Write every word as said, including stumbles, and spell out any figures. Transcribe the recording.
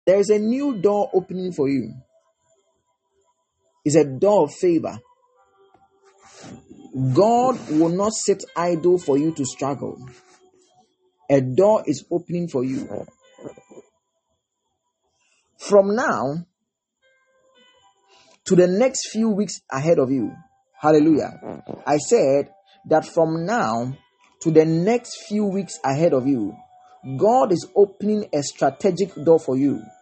There is a new door opening for you. It's a door of favor. God will not sit idle for you to struggle. A door is opening for you. From now to the next few weeks ahead of you. Hallelujah. I said that from now to the next few weeks ahead of you, God is opening a strategic door for you.